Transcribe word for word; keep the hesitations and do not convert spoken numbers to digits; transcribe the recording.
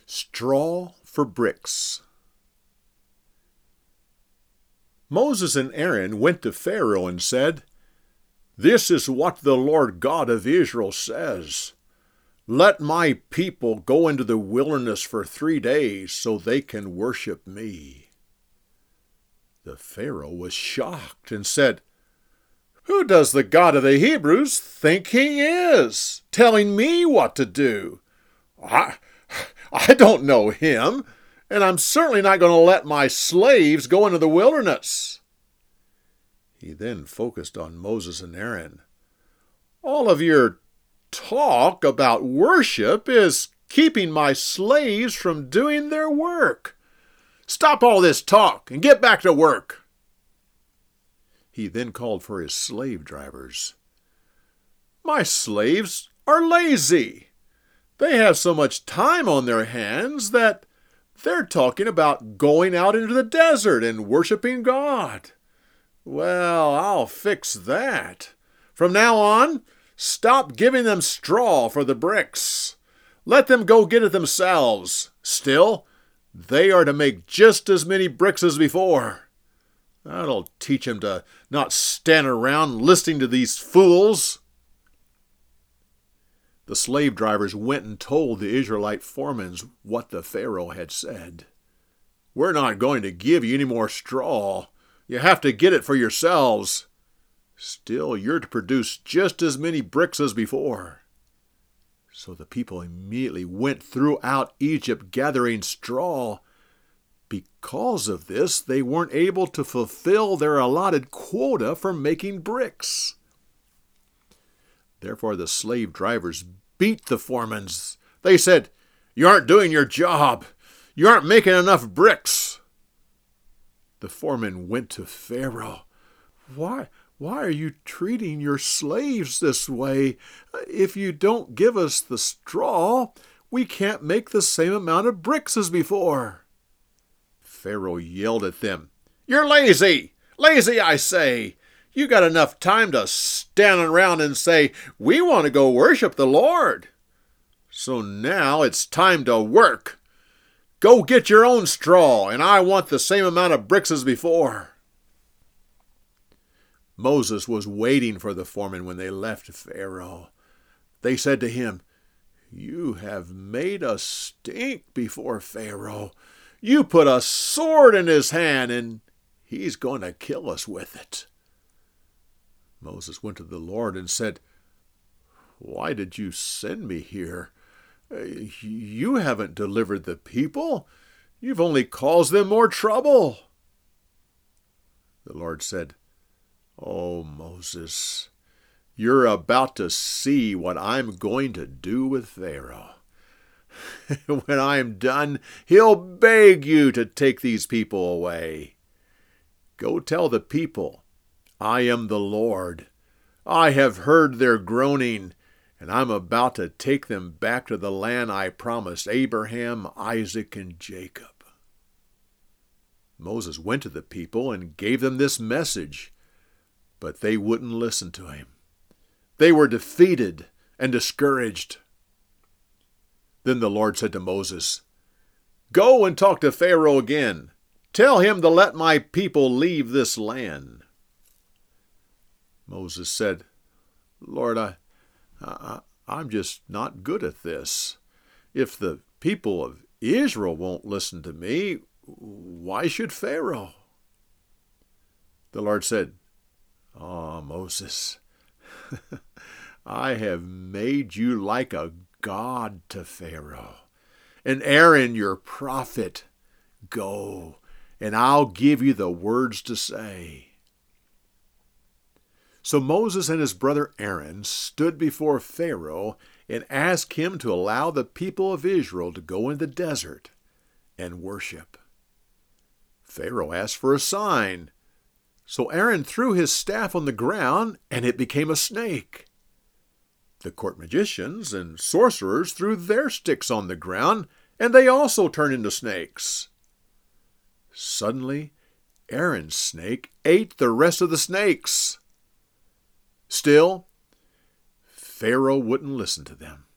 Straw for bricks. Moses and Aaron went to Pharaoh and said, "This is what the Lord God of Israel says. Let my people go into the wilderness for three days so they can worship me." The Pharaoh was shocked and said, "Who does the God of the Hebrews think he is, telling me what to do? I, I don't know him, and I'm certainly not going to let my slaves go into the wilderness." He then focused on Moses and Aaron. "All of your talk about worship is keeping my slaves from doing their work. Stop all this talk and get back to work." He then called for his slave drivers. "My slaves are lazy. They have so much time on their hands that they're talking about going out into the desert and worshiping God. Well, I'll fix that. From now on, stop giving them straw for the bricks. Let them go get it themselves. Still, they are to make just as many bricks as before. That'll teach them to not stand around listening to these fools." The slave drivers went and told the Israelite foremen what the Pharaoh had said. "We're not going to give you any more straw. You have to get it for yourselves. Still, you're to produce just as many bricks as before." So the people immediately went throughout Egypt gathering straw. Because of this, they weren't able to fulfill their allotted quota for making bricks. Therefore, the slave drivers beat the foremen. They said, "You aren't doing your job. You aren't making enough bricks." The foreman went to Pharaoh. Why, why are you treating your slaves this way? If you don't give us the straw, we can't make the same amount of bricks as before." Pharaoh yelled at them. "You're lazy! Lazy, I say! You got enough time to stand around and say, 'We want to go worship the Lord.' So now it's time to work. Go get your own straw, and I want the same amount of bricks as before." Moses was waiting for the foreman when they left Pharaoh. They said to him, "You have made us stink before Pharaoh. You put a sword in his hand, and he's going to kill us with it." Moses went to the Lord and said, "Why did you send me here? You haven't delivered the people. You've only caused them more trouble." The Lord said, "Oh, Moses, you're about to see what I'm going to do with Pharaoh. When I'm done, he'll beg you to take these people away. Go tell the people, I am the Lord. I have heard their groaning, and I'm about to take them back to the land I promised Abraham, Isaac, and Jacob." Moses went to the people and gave them this message, but they wouldn't listen to him. They were defeated and discouraged. Then the Lord said to Moses, "Go and talk to Pharaoh again. Tell him to let my people leave this land." Moses said, "Lord, I, I, I'm just not good at this. If the people of Israel won't listen to me, why should Pharaoh?" The Lord said, "Ah, Moses, I have made you like a god to Pharaoh, and Aaron your prophet. Go, and I'll give you the words to say." So Moses and his brother Aaron stood before Pharaoh and asked him to allow the people of Israel to go in the desert and worship. Pharaoh asked for a sign. So Aaron threw his staff on the ground, and it became a snake. The court magicians and sorcerers threw their sticks on the ground, and they also turned into snakes. Suddenly, Aaron's snake ate the rest of the snakes. Still, Pharaoh wouldn't listen to them.